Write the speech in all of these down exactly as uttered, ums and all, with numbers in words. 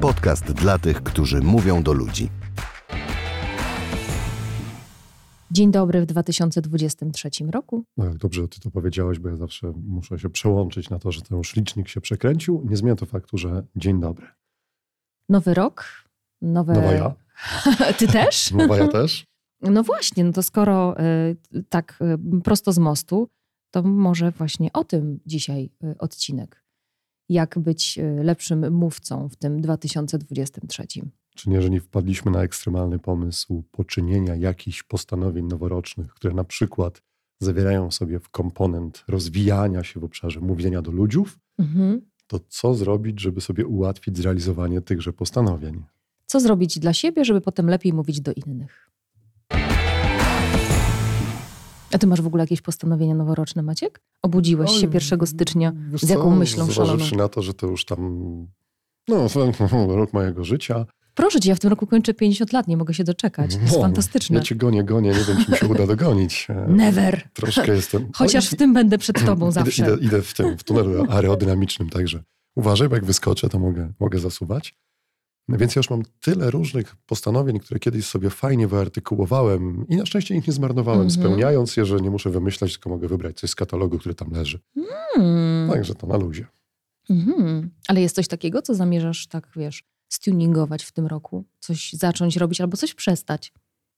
Podcast dla tych, którzy mówią do ludzi. Dzień dobry w dwa tysiące dwudziestym trzecim roku. No jak dobrze, że ty to powiedziałaś, bo ja zawsze muszę się przełączyć na to, że ten już licznik się przekręcił. Nie zmienia to faktu, że dzień dobry. Nowy rok. Nowe... Nowa ja. Ty też? Nowa ja też. No właśnie, no to skoro y, tak y, prosto z mostu, to może właśnie o tym dzisiaj y, odcinek. Jak być y, lepszym mówcą w tym dwa tysiące dwudziestym trzecim. Czy nie, że nie wpadliśmy na ekstremalny pomysł poczynienia jakichś postanowień noworocznych, które na przykład zawierają w sobie w komponent rozwijania się w obszarze mówienia do ludziów, Mhm. to co zrobić, żeby sobie ułatwić zrealizowanie tychże postanowień? Co zrobić dla siebie, żeby potem lepiej mówić do innych? A ty masz w ogóle jakieś postanowienia noworoczne, Maciek? Obudziłeś się pierwszego stycznia Wiesz z jaką co, myślą szaloną? Zważywszy na to, że to już tam no, rok mojego życia. Proszę cię, ja w tym roku kończę pięćdziesiąt lat, nie mogę się doczekać. To jest No, fantastyczne. Ja cię gonię, gonię, nie wiem, czy mi się uda dogonić. Never. Troszkę jestem... Chociaż w tym będę przed tobą zawsze. Idę, idę, idę w tym, w tunelu aerodynamicznym, także uważaj, bo jak wyskoczę, to mogę, mogę zasuwać. Więc ja już mam tyle różnych postanowień, które kiedyś sobie fajnie wyartykułowałem i na szczęście ich nie zmarnowałem, mm-hmm. spełniając je, że nie muszę wymyślać, tylko mogę wybrać coś z katalogu, który tam leży. Mm. Także to na luzie. Mm-hmm. Ale jest coś takiego, co zamierzasz tak, wiesz, stuningować w tym roku? Coś zacząć robić albo coś przestać?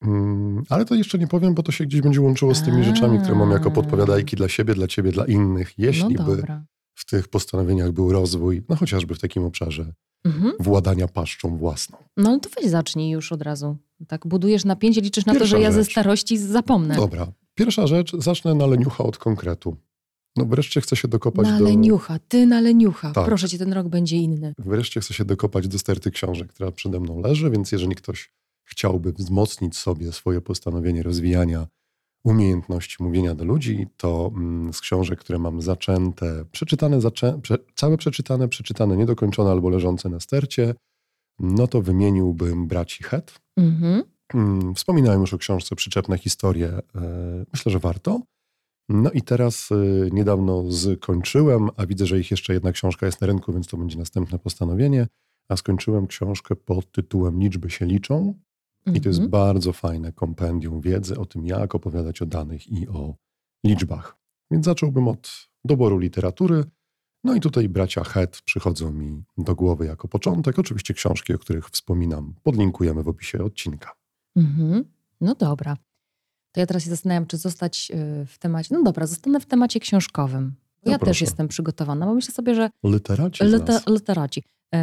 Mm, ale to jeszcze nie powiem, bo to się gdzieś będzie łączyło z tymi A. rzeczami, które mam jako podpowiadajki dla siebie, dla ciebie, dla innych. Jeśli no by w tych postanowieniach był rozwój, no chociażby w takim obszarze mhm. władania paszczą własną. No ale to weź zacznij już od razu. Tak budujesz napięcie, liczysz na Pierwsza to, że ja rzecz. ze starości zapomnę. Dobra. Pierwsza rzecz, zacznę na leniucha od konkretu. No wreszcie chcę się dokopać na do... Na leniucha, ty na leniucha. Tak. Proszę cię, ten rok będzie inny. Wreszcie chcę się dokopać do sterty książek, która przede mną leży, więc jeżeli ktoś chciałby wzmocnić sobie swoje postanowienie rozwijania umiejętności mówienia do ludzi, to mm, z książek, które mam zaczęte, przeczytane, zaczę... prze... całe przeczytane, przeczytane, niedokończone albo leżące na stercie, no to wymieniłbym braci Het. Mhm. Mm, wspominałem już o książce Przyczepne historie. Yy, myślę, że warto. No i teraz y, niedawno skończyłem, a widzę, że ich jeszcze jedna książka jest na rynku, więc to będzie następne postanowienie, a skończyłem książkę pod tytułem Liczby się liczą mm-hmm. i to jest bardzo fajne kompendium wiedzy o tym, jak opowiadać o danych i o liczbach. Więc zacząłbym od doboru literatury, no i tutaj bracia Het przychodzą mi do głowy jako początek. Oczywiście książki, o których wspominam, podlinkujemy w opisie odcinka. Mm-hmm. No dobra. To ja teraz się zastanawiam, czy zostać w temacie... No dobra, zostanę w temacie książkowym. No ja proszę. też jestem przygotowana, bo myślę sobie, że... Literaci Liter, literaci.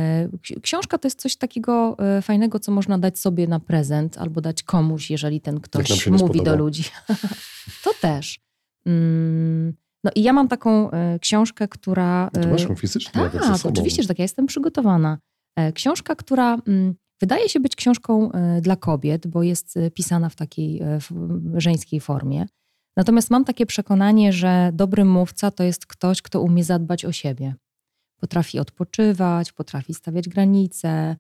Książka to jest coś takiego fajnego, co można dać sobie na prezent albo dać komuś, jeżeli ten ktoś mówi do ludzi. To też. No i ja mam taką książkę, która... To masz ją fizycznie nawet ze Tak, sobą. oczywiście, że tak. Ja jestem przygotowana. Książka, która... Wydaje się być książką dla kobiet, bo jest pisana w takiej żeńskiej formie. Natomiast mam takie przekonanie, że dobry mówca to jest ktoś, kto umie zadbać o siebie. Potrafi odpoczywać, potrafi stawiać granice,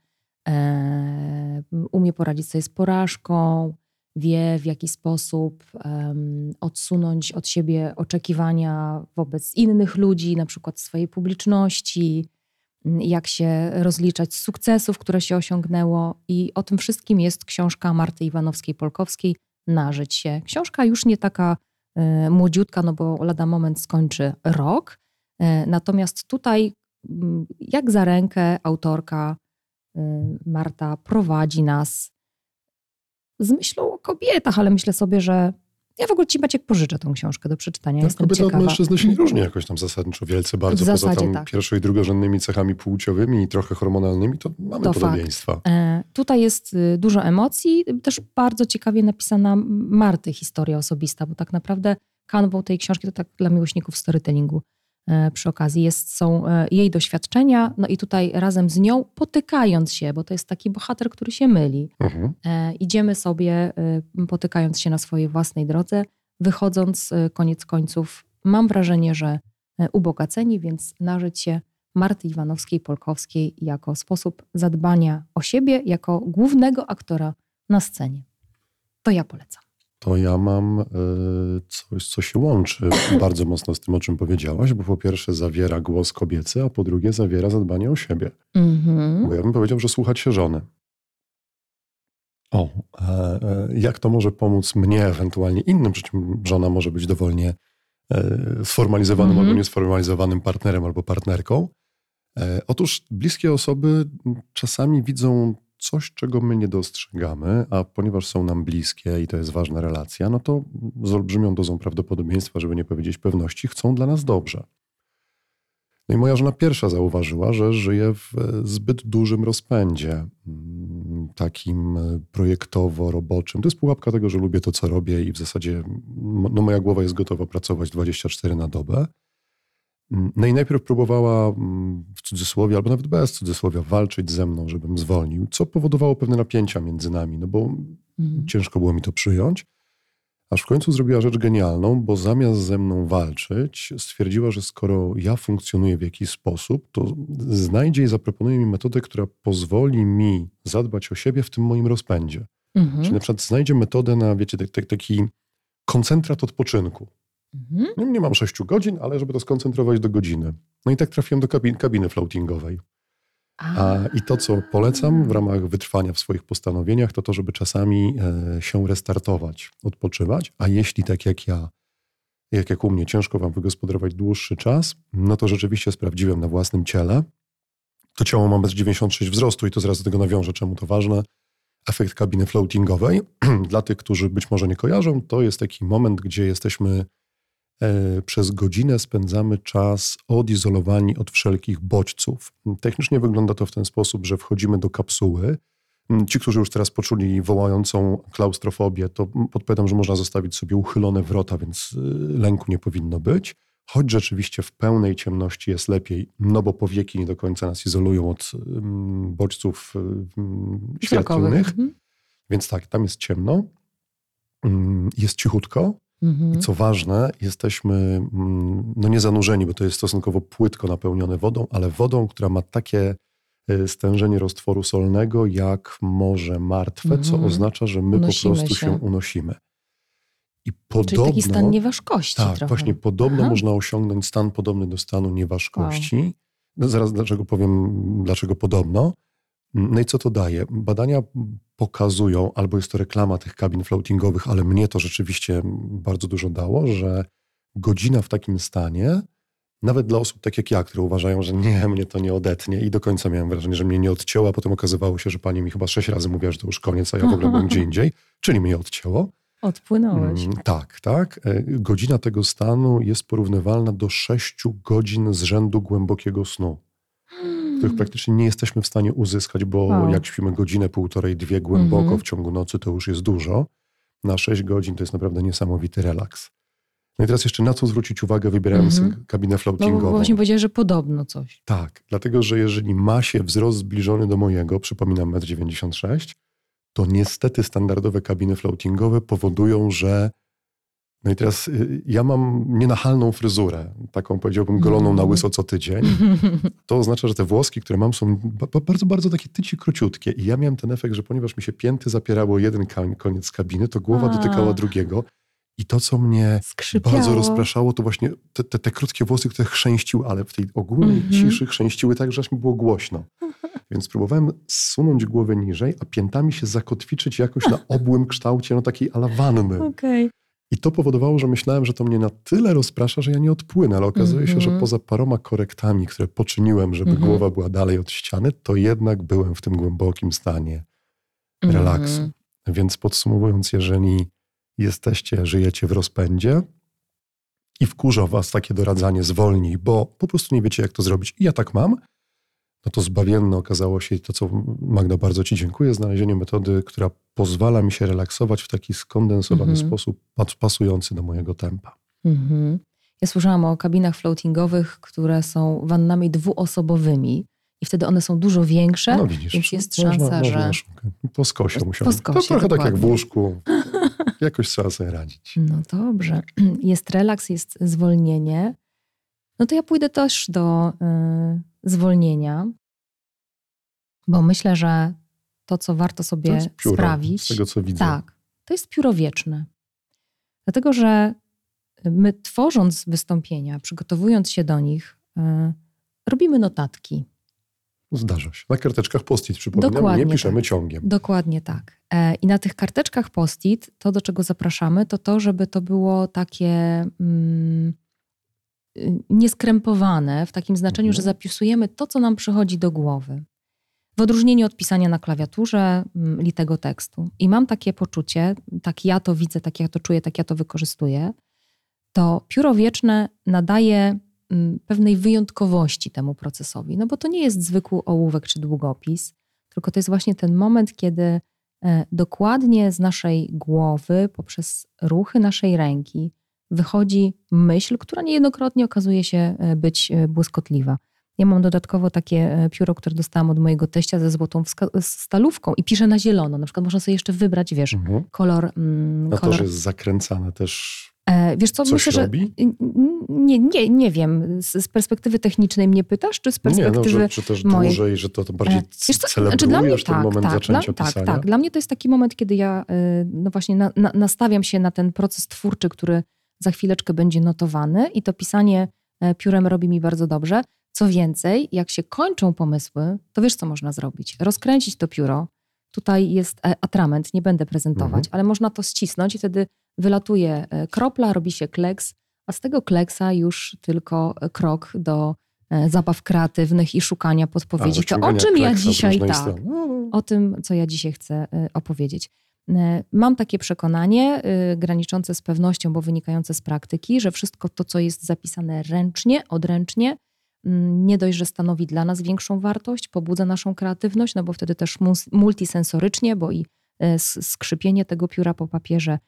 umie poradzić sobie z porażką, wie w jaki sposób odsunąć od siebie oczekiwania wobec innych ludzi, na przykład swojej publiczności, jak się rozliczać z sukcesów, które się osiągnęło. I o tym wszystkim jest książka Marty Iwanowskiej-Polkowskiej Nażyć się. Książka już nie taka y, młodziutka, no bo lada moment skończy rok. Y, natomiast tutaj, y, jak za rękę autorka y, Marta prowadzi nas z myślą o kobietach, ale myślę sobie, że ja w ogóle ci, Maciek, pożyczę tą książkę do przeczytania. Tak, Jestem kobieta ciekawa. od mężczyzny się nie różni jakoś tam zasadniczo wielce bardzo. W zasadzie poza tam tak. pierwszo- i drugorzędnymi cechami płciowymi i trochę hormonalnymi, to mamy to podobieństwa. E, tutaj jest y, dużo emocji, też bardzo ciekawie napisana Marty historia osobista, bo tak naprawdę kanwą tej książki to tak dla miłośników storytellingu e, przy okazji jest, są e, jej doświadczenia, no i tutaj razem z nią potykając się, bo to jest taki bohater, który się myli. Mhm. E, idziemy sobie e, potykając się na swojej własnej drodze, wychodząc e, koniec końców, mam wrażenie, że e, ubogaceni, więc nażyć się Marty Iwanowskiej-Polkowskiej jako sposób zadbania o siebie, jako głównego aktora na scenie. To ja polecam. To ja mam y, coś, co się łączy bardzo mocno z tym, o czym powiedziałaś, bo po pierwsze zawiera głos kobiecy, a po drugie zawiera zadbanie o siebie. Mhm. Bo ja bym powiedział, że słuchać się żony. O, e, e, jak to może pomóc mnie, ewentualnie innym, przecież żona może być dowolnie e, sformalizowanym Mhm. albo niesformalizowanym partnerem albo partnerką. E, otóż bliskie osoby czasami widzą coś, czego my nie dostrzegamy, a ponieważ są nam bliskie i to jest ważna relacja, no to z olbrzymią dozą prawdopodobieństwa, żeby nie powiedzieć pewności, chcą dla nas dobrze. No i moja żona pierwsza zauważyła, że żyję w zbyt dużym rozpędzie, takim projektowo-roboczym. To jest pułapka tego, że lubię to, co robię i w zasadzie no, moja głowa jest gotowa pracować dwadzieścia cztery na dobę. No i najpierw próbowała w cudzysłowie, albo nawet bez cudzysłowia, walczyć ze mną, żebym zwolnił, co powodowało pewne napięcia między nami, no bo Mhm. ciężko było mi to przyjąć. Aż w końcu zrobiła rzecz genialną, bo zamiast ze mną walczyć, stwierdziła, że skoro ja funkcjonuję w jakiś sposób, to znajdzie i zaproponuje mi metodę, która pozwoli mi zadbać o siebie w tym moim rozpędzie. Mhm. Czyli na przykład znajdzie metodę na, wiecie, tak- tak- taki koncentrat odpoczynku. Mhm. Nie, nie mam sześciu godzin, ale żeby to skoncentrować do godziny. No i tak trafiłem do kabin, kabiny floatingowej. A, I to, co polecam w ramach wytrwania w swoich postanowieniach, to to, żeby czasami e, się restartować, odpoczywać, a jeśli tak jak ja, jak, jak u mnie ciężko wam wygospodarować dłuższy czas, no to rzeczywiście sprawdziłem na własnym ciele. To ciało ma metr dziewięćdziesiąt sześć wzrostu i to zaraz do tego nawiążę, czemu to ważne. Efekt kabiny floatingowej, dla tych, którzy być może nie kojarzą, to jest taki moment, gdzie jesteśmy e, przez godzinę spędzamy czas odizolowani od wszelkich bodźców. Technicznie wygląda to w ten sposób, że wchodzimy do kapsuły. Ci, którzy już teraz poczuli wołającą klaustrofobię, to podpowiadam, że można zostawić sobie uchylone wrota, więc y, lęku nie powinno być. Choć rzeczywiście w pełnej ciemności jest lepiej, no bo powieki nie do końca nas izolują od ym, bodźców ym, świetlnych. Mhm. Więc tak, tam jest ciemno, ym, jest cichutko. Mhm. I co ważne, jesteśmy ym, no nie zanurzeni, bo to jest stosunkowo płytko napełnione wodą, ale wodą, która ma takie y, stężenie roztworu solnego jak Morze Martwe, Mhm. co oznacza, że my Unosimy po prostu się. się. się unosimy. I Czyli podobno, taki stan nieważkości tak, trochę. właśnie podobno Aha. można osiągnąć stan podobny do stanu nieważkości. No zaraz dlaczego powiem, dlaczego podobno. No i co to daje? Badania pokazują, albo jest to reklama tych kabin floatingowych, ale mnie to rzeczywiście bardzo dużo dało, że godzina w takim stanie, nawet dla osób tak jak ja, które uważają, że nie, mnie to nie odetnie i do końca miałem wrażenie, że mnie nie odcięło, a potem okazywało się, że pani mi chyba sześć razy mówiła, że to już koniec, a ja w ogóle byłem gdzie indziej, czyli mnie odcięło. Odpłynąłeś. Mm, tak, tak. E, Godzina tego stanu jest porównywalna do sześciu godzin z rzędu głębokiego snu, których praktycznie nie jesteśmy w stanie uzyskać, bo Wow. jak śpimy godzinę, półtorej, dwie głęboko Mhm. w ciągu nocy, to już jest dużo. Na sześć godzin to jest naprawdę niesamowity relaks. No i teraz jeszcze na co zwrócić uwagę, wybierając Mhm. kabinę No floatingową. bo właśnie powiedziałeś, że podobno coś. Tak, dlatego że jeżeli ma się wzrost zbliżony do mojego, przypominam metr dziewięćdziesiąt sześć, to niestety standardowe kabiny floatingowe powodują, że no i teraz y, ja mam nienachalną fryzurę, taką powiedziałbym goloną na łyso co tydzień. To oznacza, że te włoski, które mam, są ba- bardzo, bardzo takie tyci króciutkie. I ja miałem ten efekt, że ponieważ mi się pięty zapierało jeden ka- koniec kabiny, to głowa A. dotykała drugiego. I to, co mnie Skrzypiało. bardzo rozpraszało, to właśnie te, te, te krótkie włosy, które chrzęściły, ale w tej ogólnej Mhm. ciszy chrzęściły tak, że aż mi było głośno. Więc próbowałem zsunąć głowę niżej, a piętami się zakotwiczyć jakoś na obłym kształcie, no takiej ala wanny. Okej. I to powodowało, że myślałem, że to mnie na tyle rozprasza, że ja nie odpłynę, ale okazuje się, że Mhm. poza paroma korektami, które poczyniłem, żeby Mhm. głowa była dalej od ściany, to jednak byłem w tym głębokim stanie relaksu. Mhm. Więc podsumowując, jeżeli jesteście, żyjecie w rozpędzie i wkurza was takie doradzanie zwolnij, bo po prostu nie wiecie, jak to zrobić i ja tak mam, no to zbawienne okazało się to, co Magda, bardzo ci dziękuję, znalezienie metody, która pozwala mi się relaksować w taki skondensowany Mhm. sposób, pas- pasujący do mojego tempa. Mhm. Ja słyszałam o kabinach floatingowych, które są wannami dwuosobowymi i wtedy one są dużo większe, No widzisz, więc jest można, szansa, można że... szukać. Po skosie Po musiałem. skosie, To trochę tak jak w dokładnie. łóżku. Jakoś trzeba sobie radzić. No dobrze. Jest relaks, jest zwolnienie. No to ja pójdę też do y, zwolnienia, bo myślę, że to, co warto To sobie jest pióro, sprawić... z tego co widzę. Tak, to jest pióro wieczne. Dlatego, że my tworząc wystąpienia, przygotowując się do nich, yy, robimy notatki. Zdarza się. Na karteczkach post-it, przypominam, Dokładnie nie piszemy tak. ciągiem. Dokładnie tak. E, I na tych karteczkach post-it, to do czego zapraszamy, to to, żeby to było takie mm, nieskrępowane, w takim znaczeniu, Mhm. że zapisujemy to, co nam przychodzi do głowy. W odróżnieniu od pisania na klawiaturze mm, litego tekstu. I mam takie poczucie, tak ja to widzę, tak ja to czuję, tak ja to wykorzystuję, to pióro wieczne nadaje pewnej wyjątkowości temu procesowi. No bo to nie jest zwykły ołówek czy długopis, tylko to jest właśnie ten moment, kiedy dokładnie z naszej głowy, poprzez ruchy naszej ręki wychodzi myśl, która niejednokrotnie okazuje się być błyskotliwa. Ja mam dodatkowo takie pióro, które dostałam od mojego teścia ze złotą stalówką i piszę na zielono. Na przykład można sobie jeszcze wybrać, wiesz, mhm. kolor... Mm, A kolor... to, że jest zakręcane też... E, wiesz co, Coś myślę, robi? że nie, nie, nie wiem. Z, z perspektywy technicznej mnie pytasz, czy z perspektywy nie, no, że, czy też mojej? dłużej, że to, to bardziej Wiesz co, celebrujesz znaczy dla mnie ten tak, moment tak, zaczęcia dla, pisania? Tak, tak. Dla mnie to jest taki moment, kiedy ja no właśnie na, na, nastawiam się na ten proces twórczy, który za chwileczkę będzie notowany i to pisanie piórem robi mi bardzo dobrze. Co więcej, jak się kończą pomysły, to wiesz, co można zrobić? Rozkręcić to pióro. Tutaj jest atrament, nie będę prezentować, mhm. ale można to ścisnąć i wtedy wylatuje kropla, robi się kleks, a z tego kleksa już tylko krok do zabaw kreatywnych i szukania podpowiedzi. To o czym ja dzisiaj, tak, o tym, co ja dzisiaj chcę opowiedzieć. Mam takie przekonanie, graniczące z pewnością, bo wynikające z praktyki, że wszystko to, co jest zapisane ręcznie, odręcznie, nie dość, że stanowi dla nas większą wartość, pobudza naszą kreatywność, no bo wtedy też multisensorycznie, bo i skrzypienie tego pióra po papierze,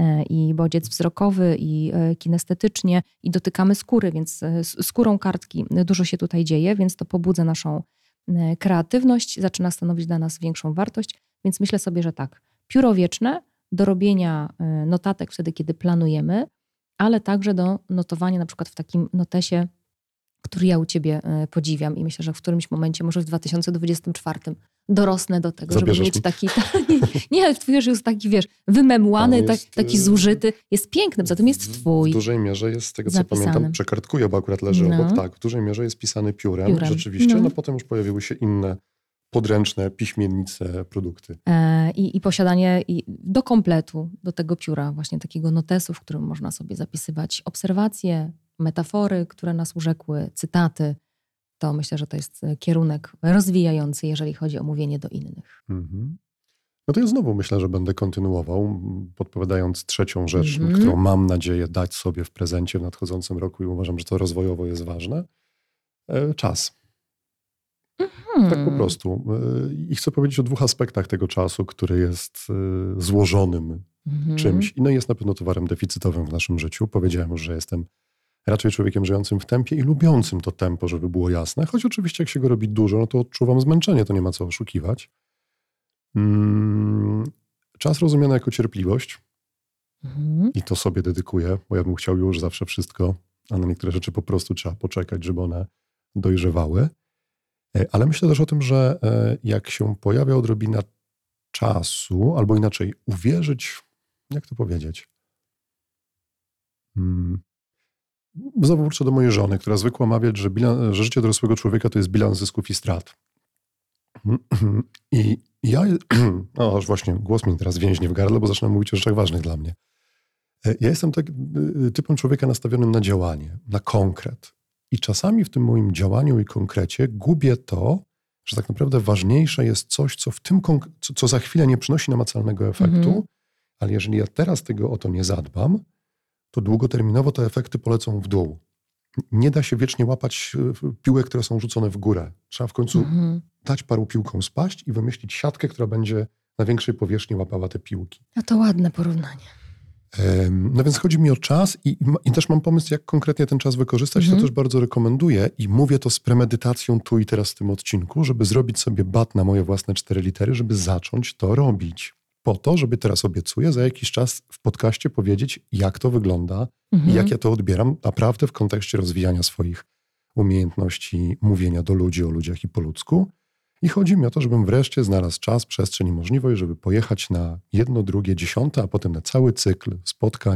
i bodziec wzrokowy, i kinestetycznie, i dotykamy skóry, więc skórą kartki dużo się tutaj dzieje, więc to pobudza naszą kreatywność, zaczyna stanowić dla nas większą wartość, więc myślę sobie, że tak, pióro wieczne do robienia notatek wtedy, kiedy planujemy, ale także do notowania na przykład w takim notesie, który ja u ciebie podziwiam i myślę, że w którymś momencie, może w dwa tysiące dwudziestym czwartym dorosnę do tego, Zabierzesz żeby mieć mi? taki, nie, nie, twój już jest taki, wiesz, wymemłany, jest, tak, taki zużyty, jest piękny, poza tym jest twój. W dużej mierze jest, z tego co zapisany. pamiętam, przekartkuję, bo akurat leży no. obok, tak, w dużej mierze jest pisany piórem, piórem. rzeczywiście, no. no potem już pojawiły się inne podręczne, piśmiennice, produkty. E, i, I posiadanie i do kompletu, do tego pióra, właśnie takiego notesu, w którym można sobie zapisywać obserwacje, metafory, które nas urzekły, cytaty, to myślę, że to jest kierunek rozwijający, jeżeli chodzi o mówienie do innych. Mhm. No to ja znowu myślę, że będę kontynuował, podpowiadając trzecią rzecz, Mhm. którą mam nadzieję dać sobie w prezencie w nadchodzącym roku i uważam, że to rozwojowo jest ważne. Czas. Mhm. Tak po prostu. I chcę powiedzieć o dwóch aspektach tego czasu, który jest złożonym Mhm. czymś. No i jest na pewno towarem deficytowym w naszym życiu. Powiedziałem już, że jestem raczej człowiekiem żyjącym w tempie i lubiącym to tempo, żeby było jasne. Choć oczywiście jak się go robi dużo, no to odczuwam zmęczenie, to nie ma co oszukiwać. Hmm. Czas rozumiany jako cierpliwość Mhm. i to sobie dedykuję, bo ja bym chciał już zawsze wszystko, a na niektóre rzeczy po prostu trzeba poczekać, żeby one dojrzewały. Ale myślę też o tym, że jak się pojawia odrobina czasu, albo inaczej uwierzyć, jak to powiedzieć? Hmm. Znowu wrócę do mojej żony, która zwykła mawiać, że, bilans, że życie dorosłego człowieka to jest bilans zysków i strat. I ja, no aż właśnie głos mi teraz więźnie w gardle, bo zaczynam mówić o rzeczach ważnych dla mnie. Ja jestem tak typem człowieka nastawionym na działanie, na konkret. I czasami w tym moim działaniu i konkrecie gubię to, że tak naprawdę ważniejsze jest coś, co w tym, co, co za chwilę nie przynosi namacalnego efektu, mhm. ale jeżeli ja teraz tego o to nie zadbam, to długoterminowo te efekty polecą w dół. Nie da się wiecznie łapać piłek, które są rzucone w górę. Trzeba w końcu mhm. dać paru piłkom spaść i wymyślić siatkę, która będzie na większej powierzchni łapała te piłki. A to ładne porównanie. No więc chodzi mi o czas i, i też mam pomysł, jak konkretnie ten czas wykorzystać. Mhm. To też bardzo rekomenduję i mówię to z premedytacją tu i teraz w tym odcinku, żeby zrobić sobie bat na moje własne cztery litery, żeby zacząć to robić. Po to, żeby teraz obiecuję za jakiś czas w podcaście powiedzieć, jak to wygląda mhm. i jak ja to odbieram naprawdę w kontekście rozwijania swoich umiejętności mówienia do ludzi, o ludziach i po ludzku. I chodzi mi o to, żebym wreszcie znalazł czas, przestrzeń i możliwość, żeby pojechać na jedno, drugie, dziesiąte, a potem na cały cykl spotkań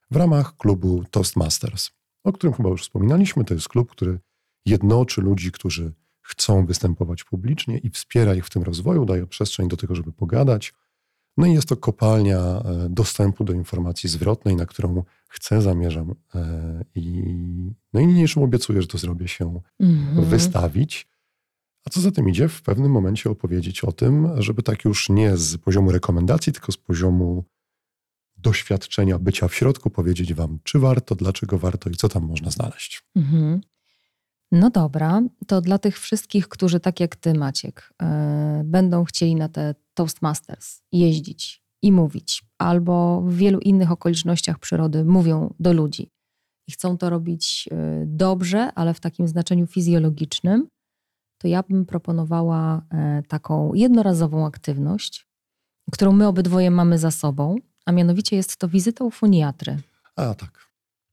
w ramach klubu Toastmasters, o którym chyba już wspominaliśmy. To jest klub, który jednoczy ludzi, którzy chcą występować publicznie i wspiera ich w tym rozwoju, daje przestrzeń do tego, żeby pogadać. No i jest to kopalnia dostępu do informacji zwrotnej, na którą chcę, zamierzam i no i niniejszym obiecuję, że to zrobię się mm-hmm. wystawić. A co za tym idzie, w pewnym momencie opowiedzieć o tym, żeby tak już nie z poziomu rekomendacji, tylko z poziomu doświadczenia bycia w środku, powiedzieć wam, czy warto, dlaczego warto i co tam można znaleźć. Mm-hmm. No dobra, to dla tych wszystkich, którzy tak jak ty, Maciek, yy, będą chcieli na te Toastmasters jeździć i mówić, albo w wielu innych okolicznościach przyrody mówią do ludzi i chcą to robić yy, dobrze, ale w takim znaczeniu fizjologicznym, to ja bym proponowała yy, taką jednorazową aktywność, którą my obydwoje mamy za sobą, a mianowicie jest to wizyta u foniatry. A, tak.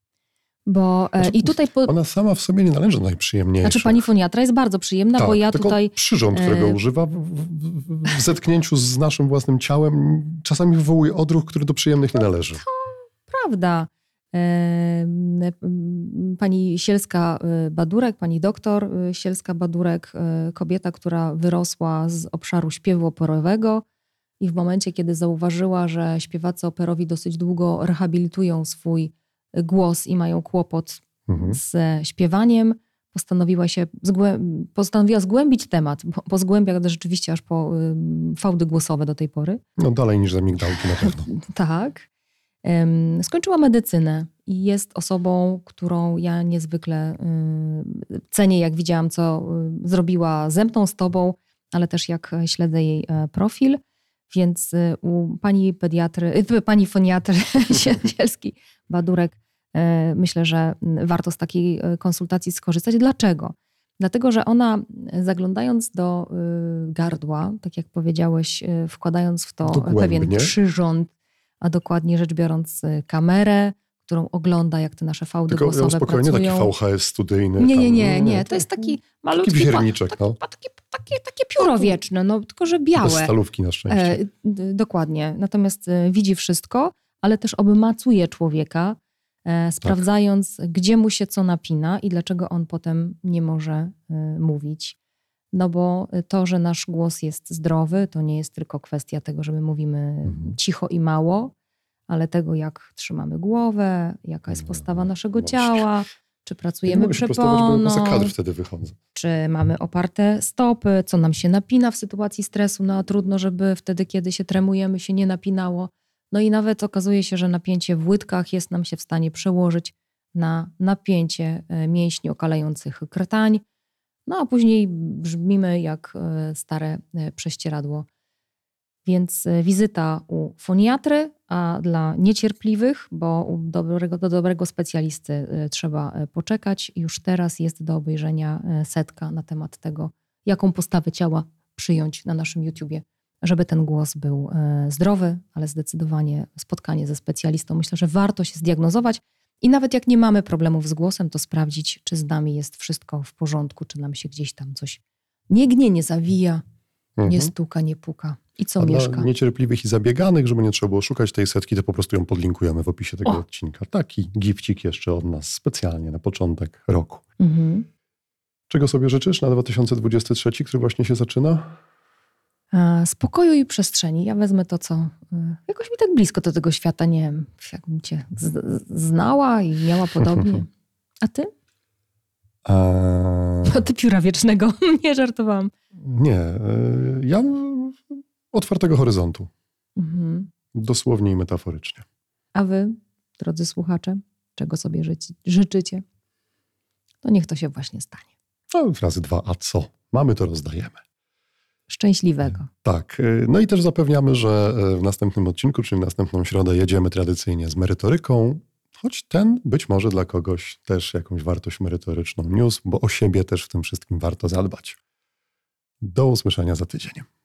Bo znaczy, i tutaj po... Ona sama w sobie nie należy do najprzyjemniejszych. Znaczy pani foniatra jest bardzo przyjemna, tak, bo ja tylko tutaj... przyrząd, którego e... używa w, w, w zetknięciu z naszym własnym ciałem czasami wywołuje odruch, który do przyjemnych nie należy. To prawda. E... Pani Sielska-Badurek, pani doktor Sielska-Badurek, kobieta, która wyrosła z obszaru śpiewu operowego i w momencie, kiedy zauważyła, że śpiewacy operowi dosyć długo rehabilitują swój głos i mają kłopot mhm. z śpiewaniem, postanowiła się zgłę- postanowiła zgłębić temat, bo, bo zgłębia rzeczywiście aż po y, fałdy głosowe do tej pory. No dalej niż zamigdałki na pewno. Tak. Ym, skończyła medycynę i jest osobą, którą ja niezwykle y, cenię, jak widziałam, co y, zrobiła ze mną, z tobą, ale też jak śledzę jej y, profil. Więc u pani pediatry, pani foniatry Sielski Badurek myślę, że warto z takiej konsultacji skorzystać. Dlaczego? Dlatego, że ona zaglądając do gardła, tak jak powiedziałeś, wkładając w to Dogłębnie. pewien przyrząd, a dokładnie rzecz biorąc kamerę, którą ogląda, jak te nasze fałdy Tylko głosowe spokojnie, pracują. taki V H S studyjny. Nie, nie, tam, nie, nie. To jest taki malutki... Taki wierniczek, taki, no. Takie, takie, takie pióro wieczne, no tylko że białe. Bez stalówki na szczęście. E, d- dokładnie. Natomiast e, widzi wszystko, ale też obmacuje człowieka, e, sprawdzając, tak. gdzie mu się co napina i dlaczego on potem nie może e, mówić. No bo to, że nasz głos jest zdrowy, to nie jest tylko kwestia tego, że my mówimy mhm. cicho i mało, ale tego, jak trzymamy głowę, jaka jest postawa naszego no, ciała, czy pracujemy przeponą, poza kadr wtedy wychodzą. Czy mamy oparte stopy, co nam się napina w sytuacji stresu, no a trudno, żeby wtedy, kiedy się tremujemy, się nie napinało. No i nawet okazuje się, że napięcie w łydkach jest nam się w stanie przełożyć na napięcie mięśni okalających krtań, no a później brzmimy jak stare prześcieradło. Więc wizyta u foniatry, a dla niecierpliwych, bo u dobrego, do dobrego specjalisty trzeba poczekać. Już teraz jest do obejrzenia setka na temat tego, jaką postawę ciała przyjąć na naszym YouTubie, żeby ten głos był zdrowy, ale zdecydowanie spotkanie ze specjalistą. Myślę, że warto się zdiagnozować i nawet jak nie mamy problemów z głosem, to sprawdzić, czy z nami jest wszystko w porządku, czy nam się gdzieś tam coś nie gnie, nie zawija, mhm. nie stuka, nie puka. I co A mieszka. Dla niecierpliwych i zabieganych, żeby nie trzeba było szukać tej setki, to po prostu ją podlinkujemy w opisie tego o. odcinka. Taki gifcik jeszcze od nas specjalnie na początek roku. Mhm. Czego sobie życzysz na dwa tysiące dwudziesty trzeci, który właśnie się zaczyna? A, spokoju i przestrzeni. Ja wezmę to, co y, jakoś mi tak blisko do tego świata, nie wiem, jakbym cię z, znała i miała podobnie. A ty? A... No ty pióra wiecznego. Nie żartowałam. Nie. Y, ja otwartego horyzontu. Mhm. Dosłownie i metaforycznie. A wy, drodzy słuchacze, czego sobie życi, życzycie? To niech to się właśnie stanie. No, razy dwa, a co? Mamy, to rozdajemy. Szczęśliwego. Tak. No i też zapewniamy, że w następnym odcinku, czyli w następną środę jedziemy tradycyjnie z merytoryką, choć ten być może dla kogoś też jakąś wartość merytoryczną niósł, bo o siebie też w tym wszystkim warto zadbać. Do usłyszenia za tydzień.